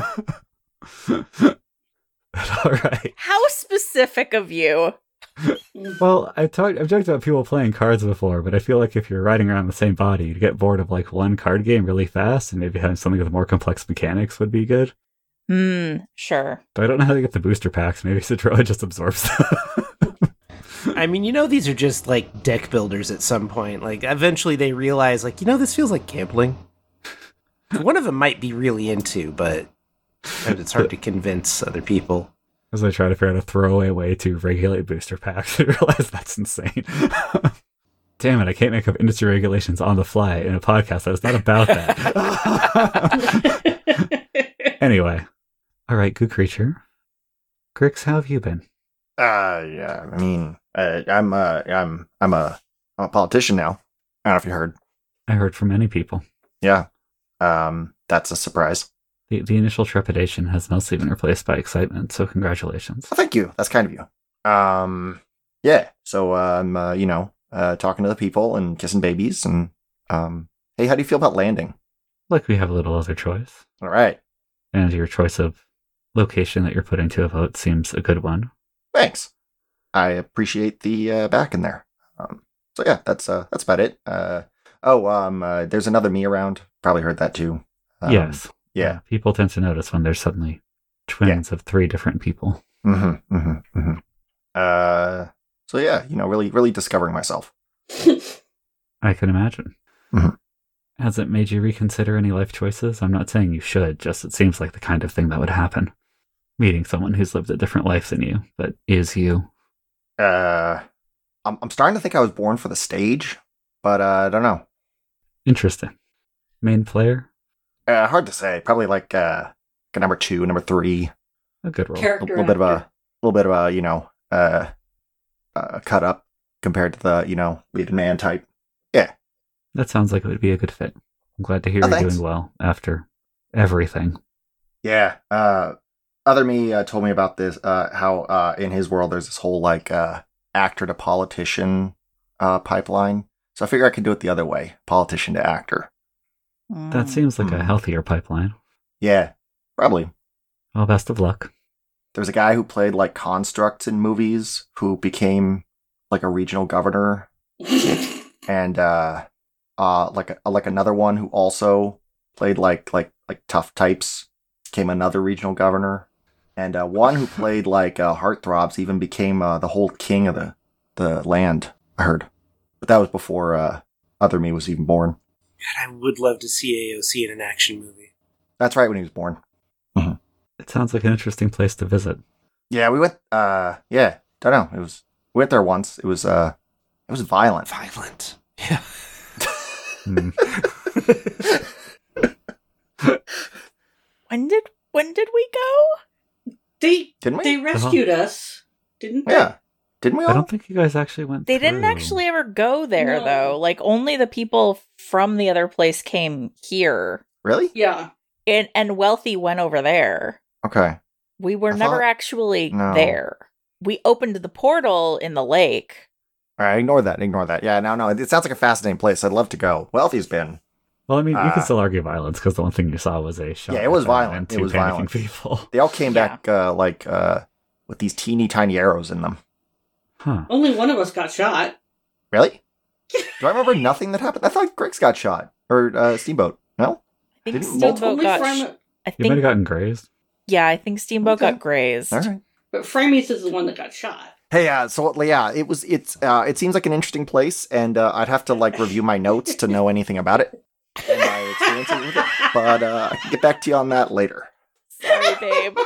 But all right. How specific of you. Well, I've talked, I've joked about people playing cards before, but I feel like if you're riding around the same body, you'd get bored of like one card game really fast, and maybe having something with more complex mechanics would be good. Hmm, sure. But I don't know how to get the booster packs. Maybe Sidroa just absorbs them. I mean, you know, these are just like deck builders at some point. Like, eventually they realize, like, you know, this feels like gambling. One of them might be really into, but it's hard to convince other people. As I try to figure out a throwaway way to regulate booster packs, I realize that's insane. Damn it, I can't make up industry regulations on the fly in a podcast that is not about that. Anyway. All right, good creature. Grix, how have you been? Uh, yeah. I mean, uh, I'm, uh, I'm, I'm a, I'm a politician now. I don't know if you heard. I heard from many people. Yeah. Um, that's a surprise. The, the initial trepidation has mostly been replaced by excitement, so congratulations. Well, thank you. That's kind of you. Um, yeah. So, um, uh, you know, uh, talking to the people and kissing babies and, um, hey, how do you feel about landing? Like we have a little other choice. All right. And your choice of location that you're putting to a vote seems a good one. Thanks. I appreciate the, uh, back in there. Um, so yeah, that's, uh, that's about it. Uh, oh, um, uh, there's another me around. Probably heard that too. Um, yes. Yeah. Uh, people tend to notice when there's suddenly twins of three different people. Mm-hmm, mm-hmm, mm-hmm. Uh, so yeah, you know, really, really discovering myself. I can imagine. Mhm. Has it made you reconsider any life choices? I'm not saying you should, just it seems like the kind of thing that would happen. Meeting someone who's lived a different life than you, but is you. Uh, I'm, I'm starting to think I was born for the stage, but uh, I don't know. Interesting. Main player? Uh, hard to say. Probably like uh, a number two, number three. A good roll. A Character little bit of a, actor. little bit of a, you know, uh, uh, cut up compared to the, you know, leading man type. Yeah. That sounds like it would be a good fit. I'm glad to hear Oh, you're thanks. doing well after everything. Yeah. Uh, other me uh, told me about this. Uh, how uh, in his world there's this whole like uh, actor to politician uh, pipeline. So I figure I could do it the other way, politician to actor. That seems like a Hmm. healthier pipeline. Yeah, probably. Well, best of luck. There's a guy who played like constructs in movies who became like a regional governor, and uh, uh, like a, like another one who also played like like like tough types, became another regional governor, and uh, one who played like uh, heartthrobs even became uh, the whole king of the the land. I heard, but that was before uh, Other Me was even born. God, I would love to see A O C in an action movie. That's right, when he was born. It sounds like an interesting place to visit. Yeah, we went. Uh, yeah, don't know. It was we went there once. It was uh, it was violent. Violent. Yeah. Hmm. When did when did we go? They Didn't we? they rescued us, didn't they? Yeah, didn't we all? I don't think you guys actually went They didn't through. actually ever go there No. though. Like only the people from the other place came here. Really? Yeah. And and Wealthy went over there. Okay. We were I never thought- actually No. there. We opened the portal in the lake. All right, ignore that. Ignore that. Yeah, no, no. It sounds like a fascinating place. I'd love to go. Wealthy's been. Well, I mean, you Uh, can still argue violence because the one thing you saw was a shot. Yeah, it was at them violent. and It two was panicking violent. people. They all came Yeah. back uh, like uh, with these teeny tiny arrows in them. Huh. Only one of us got shot. Really? Do I remember nothing that happened? I thought Griggs got shot or uh, Steamboat. No. I think Didn't Steamboat Only got. Frame- sh- I You might have think. gotten grazed. Yeah, I think Steamboat Okay. got grazed. All right. but Framies is the one that got shot. Hey, uh, so yeah, it was. It's. Uh, it seems like an interesting place, and uh, I'd have to like review my notes to know anything about it and my experiences with it. But uh, I can get back to you on that later. Sorry, babe.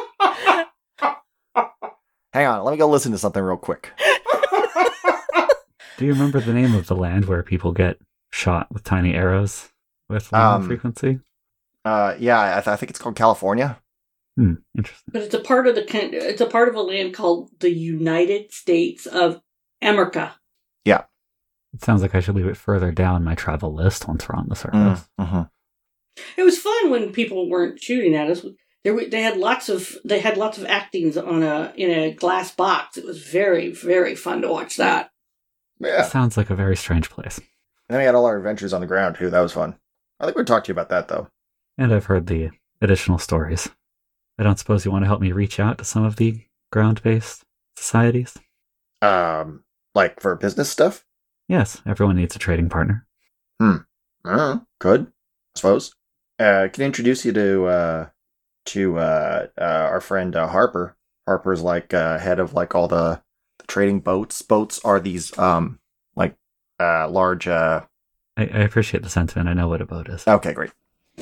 Hang on, let me go listen to something real quick. Do you remember the name of the land where people get shot with tiny arrows with low Um, frequency? Uh, yeah, I, th- I think it's called California. Hmm, interesting. But it's a part of the con- it's a part of a land called the United States of America. It sounds like I should leave it further down my travel list once we're on the surface. Mm-hmm. It was fun when people weren't shooting at us. There were, they had lots of they had lots of actings on a in a glass box. It was very very fun to watch that. Yeah. Sounds like a very strange place. And then we had all our adventures on the ground too. That was fun. I think we'd talk to you about that though. And I've heard the additional stories. I don't suppose you want to help me reach out to some of the ground-based societies? Um, like for business stuff. Yes, everyone needs a trading partner. Uh, good, I suppose. Uh, can I introduce you to uh, to uh, uh, our friend uh, Harper. Harper's like uh, head of like all the, the trading boats. Boats are these um like uh large. Uh... I, I appreciate the sentiment. I know what a boat is. Okay, great.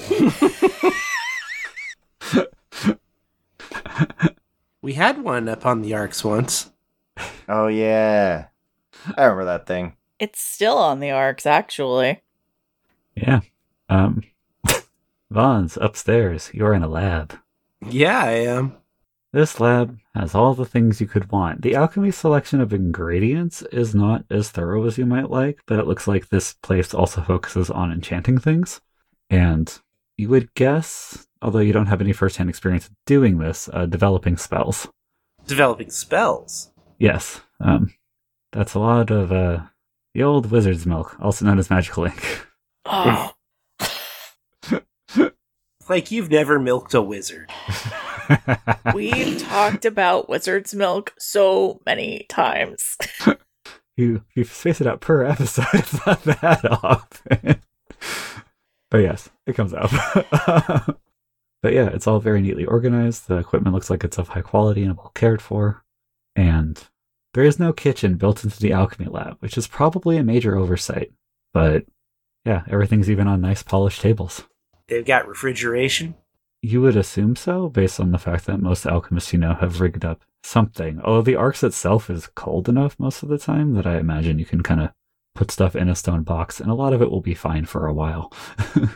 We had one up on the Arcs once. Oh yeah, I remember that thing. It's still on the arcs, actually. Yeah. Um, Vaughn's upstairs. You're in a lab. Yeah, I am. This lab has all the things you could want. The alchemy selection of ingredients is not as thorough as you might like, but it looks like this place also focuses on enchanting things. And you would guess, although you don't have any first-hand experience doing this, uh, developing spells. Developing spells. Yes. Um, that's a lot of uh, the old wizard's milk, also known as magical ink. Oh, Like you've never milked a wizard. we've talked about wizard's milk so many times. you you space it out per episode. It's not that often. But yes, it comes out. But yeah, it's all very neatly organized. The equipment looks like it's of high quality and well cared for. And there is no kitchen built into the alchemy lab, which is probably a major oversight. But yeah, everything's even on nice polished tables. They've got refrigeration. You would assume so, based on the fact that most alchemists you know have rigged up something. Although the Arcs itself is cold enough most of the time that I imagine you can kind of put stuff in a stone box, and a lot of it will be fine for a while.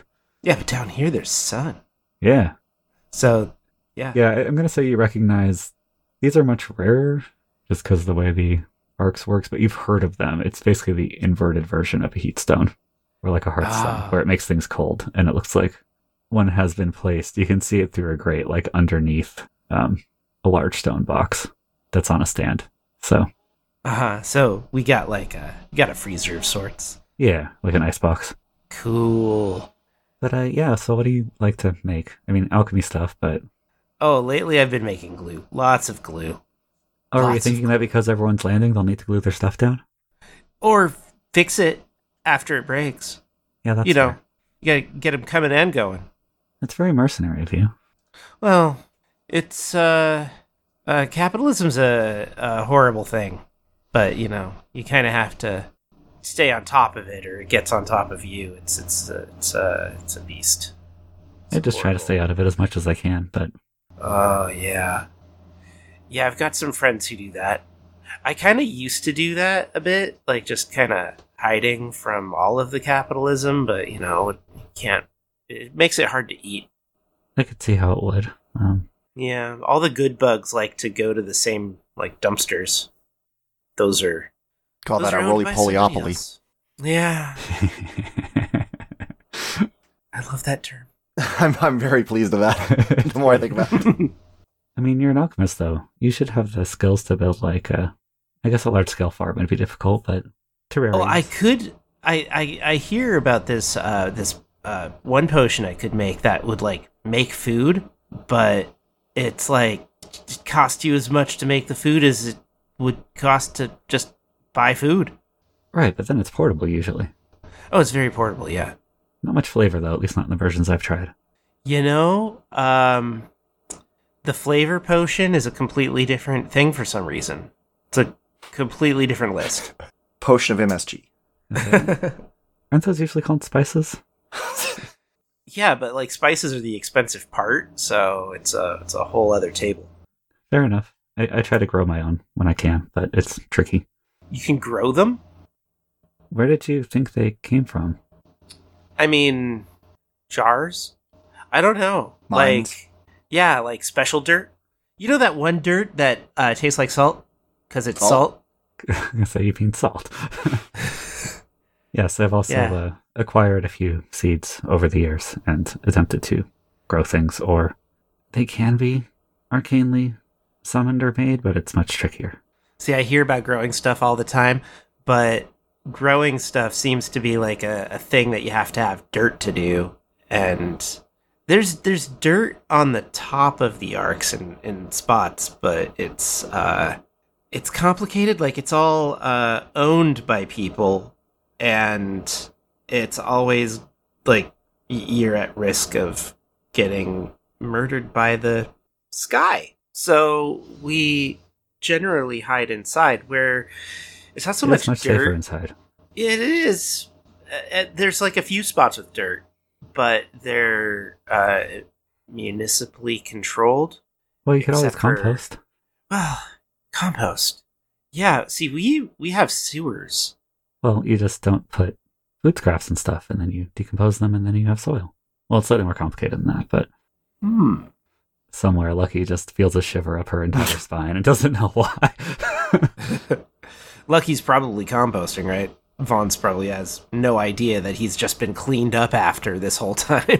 Yeah, but down here there's sun. Yeah. So, yeah. Yeah, I- I'm going to say you recognize these are much rarer just because of the way the arcs works, but you've heard of them. It's basically the inverted version of a heat stone or like a hearthstone Ah. where it makes things cold and it looks like one has been placed. You can see it through a grate, like underneath um, a large stone box that's on a stand. So, Uh-huh. So we got like a, we got a freezer of sorts. yeah, like an ice box. Cool. But uh, yeah, so what do you like to make? I mean, alchemy stuff, but Oh, lately I've been making glue. Lots of glue. oh, are you Lots of thinking that because everyone's landing, they'll need to glue their stuff down? Or fix it after it breaks. Yeah, that's you know, fair. you gotta get them coming and going. That's very mercenary of you. Well, it's, uh, uh capitalism's a, a horrible thing. But, you know, you kind of have to stay on top of it or it gets on top of you. It's, it's, uh, it's, uh, it's a beast. It's I just try to horrible. stay out of it as much as I can, but Oh, yeah. Yeah, I've got some friends who do that. I kind of used to do that a bit, like just kind of hiding from all of the capitalism, but, you know, it can't, it makes it hard to eat. I could see how it would. Um, Yeah, all the good bugs like to go to the same, like, dumpsters. Those are... Call those that a are owned by somebody roly-polyopoly. else. Yeah, I love that term. I'm, I'm very pleased with that. The more I think about it. I mean, you're an alchemist, though. You should have the skills to build, like, a, I guess a large-scale farm would be difficult, but terrariums. Oh, I could. I, I I hear about this uh this uh one potion I could make that would like make food, but it's like it cost you as much to make the food as it would cost to just buy food. Right, but then it's portable, usually. Oh, it's very portable, yeah. Not much flavor, though, at least not in the versions I've tried. You know, um the flavor potion is a completely different thing for some reason. It's a completely different list. Potion of M S G. Aren't those usually called spices? Yeah, but like spices are the expensive part, so it's a it's a whole other table. Fair enough. I, I try to grow my own when I can, but it's tricky. You can grow them? Where did you think they came from? I mean, jars? I don't know. Mines. Like, yeah, like special dirt. You know that one dirt that uh, tastes like salt? Because it's Salt? salt? I'm going to say you mean salt. Yes, I've also Yeah. uh, acquired a few seeds over the years and attempted to grow things, or they can be arcanely summoned or made, but it's much trickier. See, I hear about growing stuff all the time, but growing stuff seems to be like a, a thing that you have to have dirt to do. And there's there's dirt on the top of the arcs in, in spots, but it's uh it's complicated. Like it's all uh owned by people, and it's always like y- you're at risk of getting murdered by the sky. So we generally hide inside, where it's not so It much is much dirt. safer inside. It is. Uh, uh, there's like a few spots with dirt, but they're uh, municipally controlled. Well, you could always Except for- compost. Well, compost. Yeah. See, we we have sewers. Well, you just don't put food scraps and stuff, and then you decompose them, and then you have soil. Well, it's slightly more complicated than that, but Hmm. somewhere Lucky just feels a shiver up her entire spine and doesn't know why. Lucky's probably composting, right? Vaughn's probably has no idea that he's just been cleaned up after this whole time.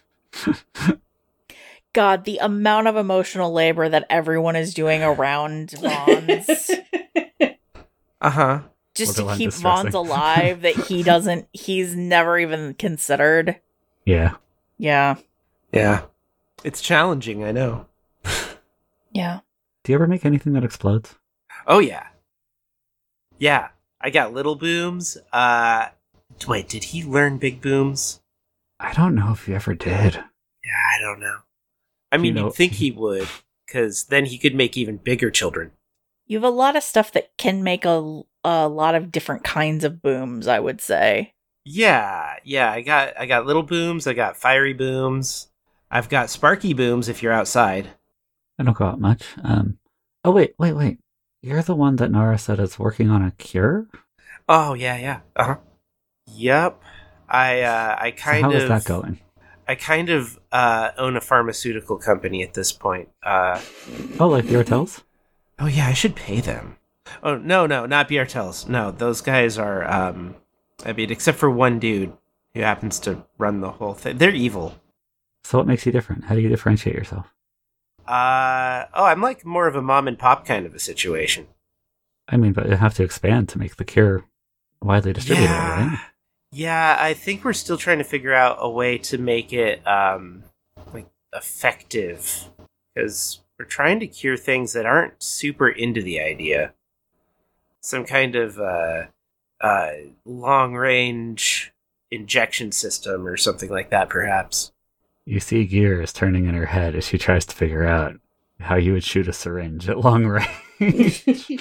God, the amount of emotional labor that everyone is doing around Vaughn's Uh huh. just to Borderline keep distressing. Vaughn's alive that he doesn't, he's never even considered. Yeah. Yeah. Yeah. It's challenging, I know. Yeah. Do you ever make anything that explodes? Oh yeah. Yeah. I got little booms. Uh wait, did he learn big booms? I don't know if you ever did. Yeah, I don't know. I You mean, know- you'd think he would, because then he could make even bigger children. You have a lot of stuff that can make a, a lot of different kinds of booms, I would say. Yeah, yeah, I got I got little booms, I got fiery booms. I've got sparky booms if you're outside. I don't go out much. Um. Oh, wait, wait, wait. You're the one that Nara said is working on a cure? Oh, yeah, yeah. Uh-huh. Yep. I uh I So kind how of is that going? I kind of uh, own a pharmaceutical company at this point. Uh, Oh, like the Artels? oh yeah, I should pay them. Oh no, no, not Bjartels. No, those guys are. Um, I mean, except for one dude who happens to run the whole thing. They're evil. So what makes you different? How do you differentiate yourself? Uh, oh, I'm like more of a mom and pop kind of a situation. I mean, but you have to expand to make the cure widely distributed, yeah. right? Yeah, I think we're still trying to figure out a way to make it um, like effective, because we're trying to cure things that aren't super into the idea. Some kind of uh, uh, long-range injection system or something like that, perhaps. You see gears turning in her head as she tries to figure out how you would shoot a syringe at long range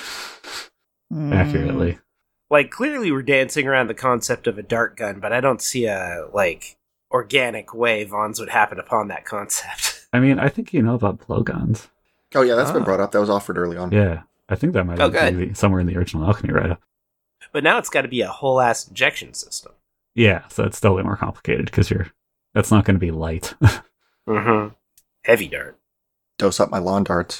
Mm. accurately. Like, clearly we're dancing around the concept of a dart gun, but I don't see a, like, organic way Vaughn's would happen upon that concept. I mean, I think you know about blowguns. Oh yeah, that's been Ah. brought up. That was offered early on. Yeah, I think that might Oh, have been good. maybe somewhere in the original Alchemy write-up. But now it's got to be a whole-ass injection system. Yeah, so it's still way more complicated because you're that's not going to be light. Mm-hmm. Heavy dart. Dose up my lawn darts.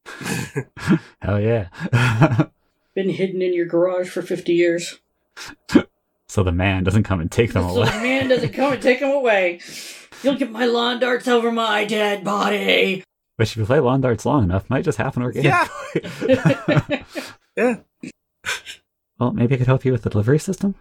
Hell yeah. Been hidden in your garage for fifty years. So the man doesn't come and take them So away. the man doesn't come and take them away. You'll get my lawn darts over my dead body. Which if you play lawn darts long enough, might just happen organically. Yeah. Yeah. Well, maybe I could help you with the delivery system?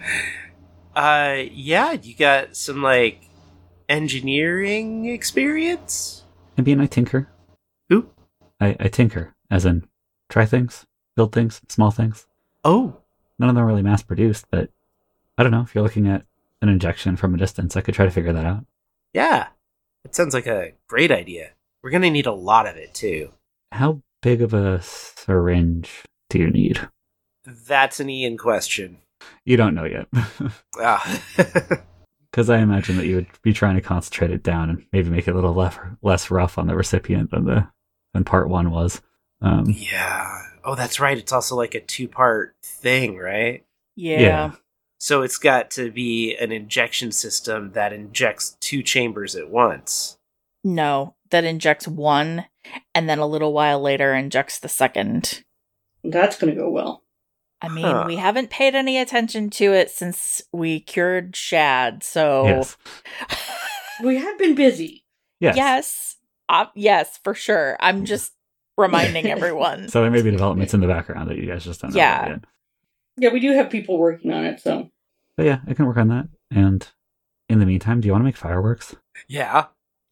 Uh, yeah, you got some, like, engineering experience? Maybe and I tinker. Who? I, I tinker, as in try things, build things, small things. Oh. None of them are really mass produced, but I don't know. If you're looking at an injection from a distance, I could try to figure that out. Yeah. It sounds like a great idea. We're gonna need a lot of it, too. How big of a syringe do you need? That's an Ian question. You don't know yet. Ah. Because I imagine that you would be trying to concentrate it down and maybe make it a little less, less rough on the recipient than the than part one was. Um, Yeah. Oh, that's right. It's also like a two-part thing, right? Yeah. Yeah. So it's got to be an injection system that injects two chambers at once. No, that injects one, and then a little while later injects the second. That's gonna go well. I mean, Huh. we haven't paid any attention to it since we cured Shad, so yes. We have been busy. Yes. yes, uh, yes, for sure. I'm just reminding everyone. So there may be developments in the background that you guys just don't know Yeah. about yet. Yeah, we do have people working on it, so. But yeah, I can work on that. And in the meantime, do you want to make fireworks? Yeah.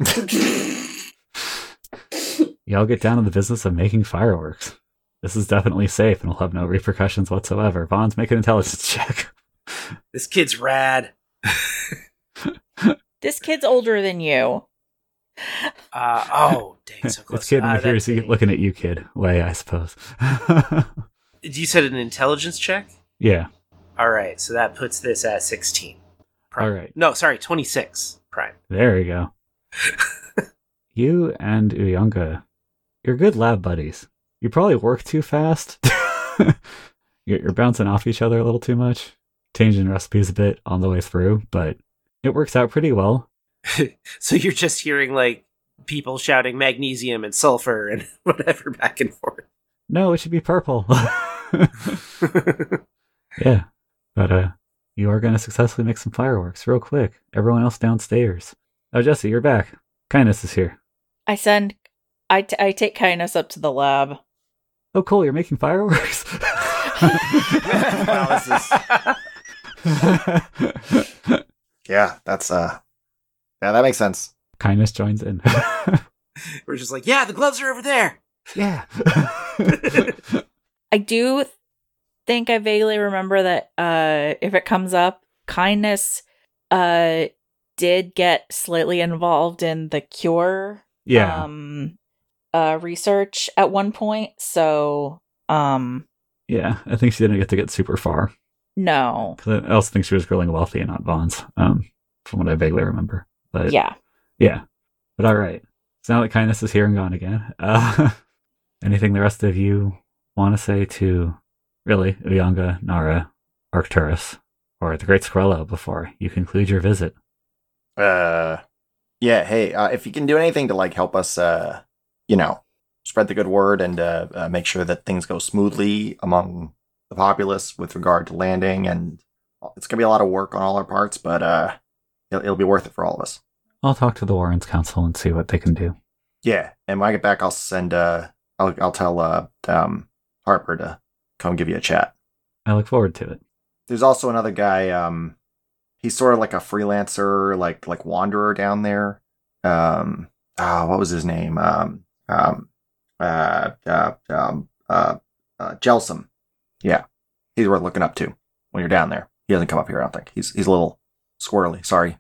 Y'all get down to the business of making fireworks. This is definitely safe and will have no repercussions whatsoever. Vaughn's, make an intelligence check. This kid's rad. This kid's older than you. Uh, oh, dang, so close. This kid Uh, in here is that's- looking at you, kid. Way, I suppose. You said an intelligence check? Yeah. All right, so that puts this at sixteen. Prime. All right. No, sorry, twenty-six prime. There we go. You and Uyanga, you're good lab buddies. You probably work too fast. You're you're bouncing off each other a little too much, changing recipes a bit on the way through, but it works out pretty well. So you're just hearing, like, people shouting magnesium and sulfur and whatever back and forth. No, it should be purple. Yeah, but uh, you are going to successfully make some fireworks real quick. Everyone else downstairs. Oh, Jesse, you're back. Kindness is here. I send, I, t- I take Kindness up to the lab. Oh, cool, you're making fireworks? Wow, this is- Yeah, that's uh, yeah, that makes sense. Kindness joins in. We're just like, yeah, the gloves are over there. Yeah. I do think I vaguely remember that uh, if it comes up, Kindness uh, did get slightly involved in the cure Yeah. um, uh, research at one point. So, um, Yeah, I think she didn't get to get super far. no. Because I also think she was growing wealthy and not Vaughn's, um, from what I vaguely remember. But Yeah. yeah. But all right. So now that Kindness is here and gone again, uh, anything the rest of you want to say to, really, Uyanga, Nara, Arcturus, or the Great Squirrel before you conclude your visit? Uh, Yeah, hey, uh, if you can do anything to like help us, uh, you know, spread the good word and uh, uh, make sure that things go smoothly among the populace with regard to landing, and it's gonna be a lot of work on all our parts, but uh, it'll, it'll be worth it for all of us. I'll talk to the Warrens Council and see what they can do. Yeah, and when I get back, I'll send. Uh, I'll I'll tell uh, um, Harper to come give you a chat. I look forward to it. There's also another guy. Um, he's sort of like a freelancer, like like wanderer down there. Um, ah, what was his name? Um, um, uh, uh, um, uh, uh, Jelsum. Yeah, he's worth looking up to when you're down there. He doesn't come up here, I don't think. He's he's a little squirrely. Sorry.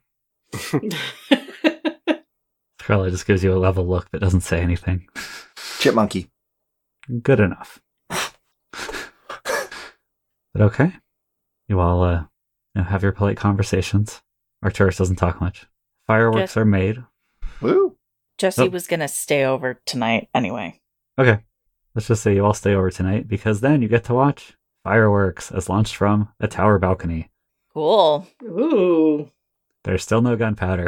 Scarlet just gives you a level look that doesn't say anything. Chipmunky. Good enough. But okay. You all uh, you know, have your polite conversations. Arcturus doesn't talk much. Fireworks Yes. are made. Woo. Jesse Oh. was going to stay over tonight anyway. Okay. Let's just say you all stay over tonight, because then you get to watch fireworks as launched from a tower balcony. Cool. Ooh. There's still no gunpowder.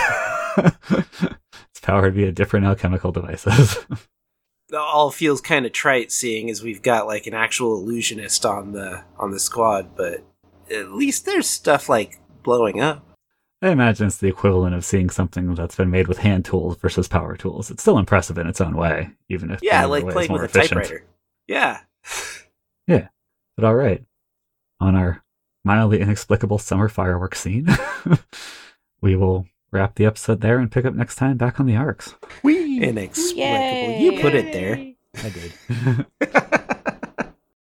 It's powered via different alchemical devices. It all feels kind of trite, seeing as we've got like an actual illusionist on the on the squad, but at least there's stuff like blowing up. I imagine it's the equivalent of seeing something that's been made with hand tools versus power tools. It's still impressive in its own way, even if Yeah, the other like way is playing more with a efficient. typewriter. Yeah. But all right, on our mildly inexplicable summer fireworks scene, we will wrap the episode there and pick up next time back on the Arcs. Wee. Inexplicable. Yay. You put it there. I did.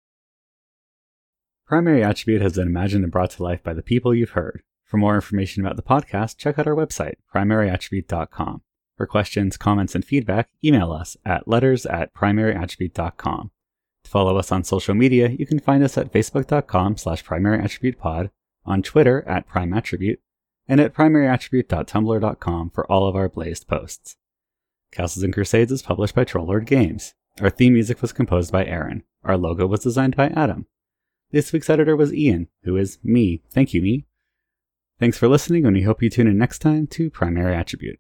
Primary Attribute has been imagined and brought to life by the people you've heard. For more information about the podcast, check out our website, primary attribute dot com. For questions, comments, and feedback, email us at letters at primary attribute dot com. To follow us on social media, you can find us at facebook.com slash primaryattributepod, on Twitter at primeattribute, and at primary attribute dot tumblr dot com for all of our blazed posts. Castles and Crusades is published by Trollord Games. Our theme music was composed by Aaron. Our logo was designed by Adam. This week's editor was Ian, who is me. Thank you, me. Thanks for listening, and we hope you tune in next time to Primary Attribute.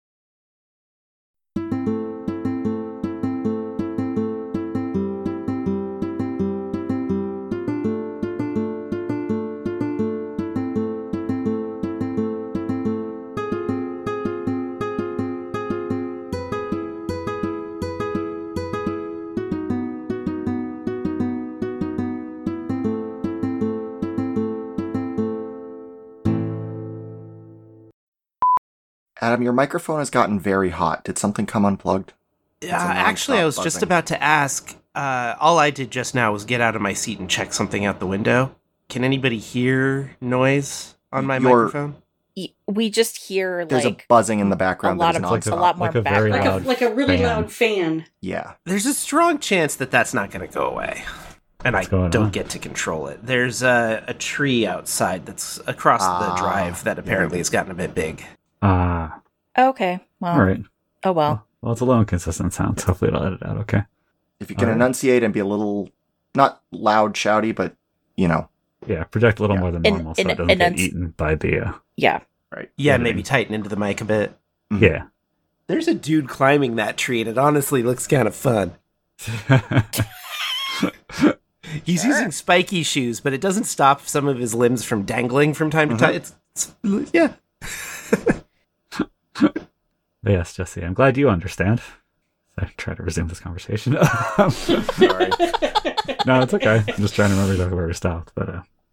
Adam, your microphone has gotten very hot. Did something come unplugged? Yeah, a actually, I nonstop was just buzzing. about to ask. Uh, all I did just now was get out of my seat and check something out the window. Can anybody hear noise on my Your- microphone? Y- We just hear There's like a buzzing in the background. lot that is of- like nonstop. a lot more like a very background. Like a, loud like a really fan. loud fan. Yeah. There's a strong chance that that's not going to go away. And What's I going don't on? get to control it. There's a, a tree outside that's across Ah, the drive that apparently has gotten a bit big. Ah, Okay. Well. all right. Oh well. Well, it's a low and consistent sound, so hopefully it'll edit out, okay? If you can Alright. enunciate and be a little, not loud, shouty, but, you know. Yeah, project a little Yeah. more than In- normal so in- it doesn't in- get eaten by the, uh, Yeah. Right. Yeah, Yeah, maybe right. tighten into the mic a bit. yeah. There's a dude climbing that tree, and it honestly looks kind of fun. He's Sure. using spiky shoes, but it doesn't stop some of his limbs from dangling from time to Mhm. time. It's, it's yeah. But yes, Jesse, I'm glad you understand. I try to resume this conversation. Sorry. No, it's okay. I'm just trying to remember exactly where we stopped. But uh,